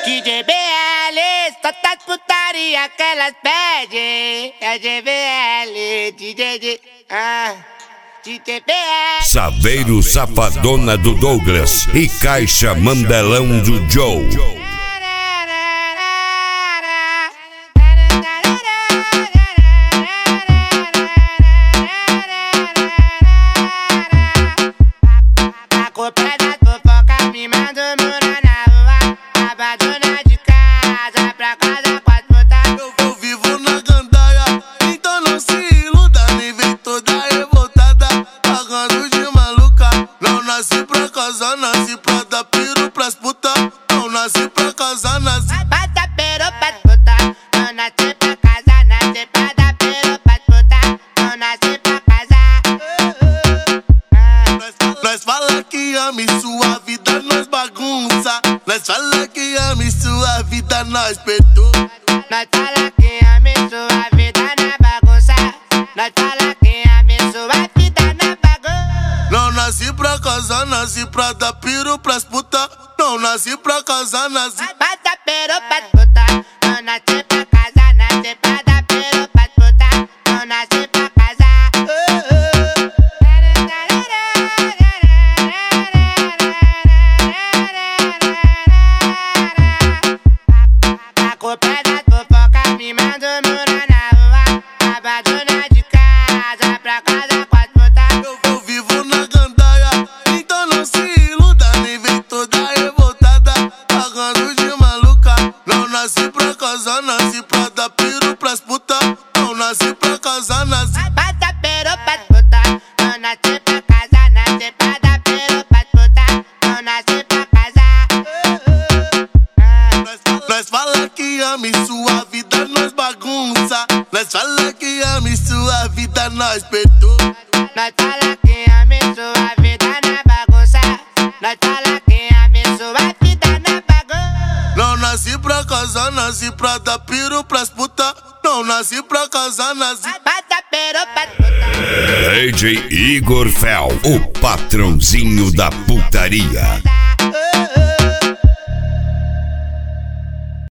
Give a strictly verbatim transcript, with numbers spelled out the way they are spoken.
D J B L, só tá putaria que elas pedem. É D B L, D J D, ah, D J B L. Saveiro Safadona do Douglas e Caixa Mandelão do Joe. Nasci pra dar piro pras puta, não nasci pra casar, nasci pra dar piro pras puta, não nasci pra casar, nasci pra dar piro pras puta, não nasci pra casar. Nós, nós fala que ama e sua vida nós bagunça. Nós fala que ama e sua vida nós perturba. Nós fala que ama e sua vida na bagunça. Nós fala que ama e sua vida na bagunça. Não nasci pra casar, nasci pra dar piro pras puta. Não nasci pra casar, nasci pra dar piro pras puta. Não nasci pra casar, nasci pra dar piro pras puta. Não nasci pra casar. A culpa é da fofoca, me manda o muro na rua. Abandona de casa pra casa com as putas. Eu, eu vivo na gandaia, então não se iluda. Nem vem toda revoltada, pagando de maluca. Não nasci pra casar, nasci pra dar piro pras puta. Não nasci pra casar, nasci pra dar piro pras puta. Não nasci pra casar, nasci pra dar piro pras puta. Não nasci pra casar. Nós, nós fala que ama e sua vida nós bagunça. Nós fala que ama e sua vida nós perturba. Nós fala que ama e sua vida na bagunça. Nós fala que ama e sua vida na bagunça. Não nasci pra casar, nasci pra dar piro pras puta. Não nasci pra casar, nasci pra dar piro pras puta. D J Igor Fel, o patrãozinho da putaria.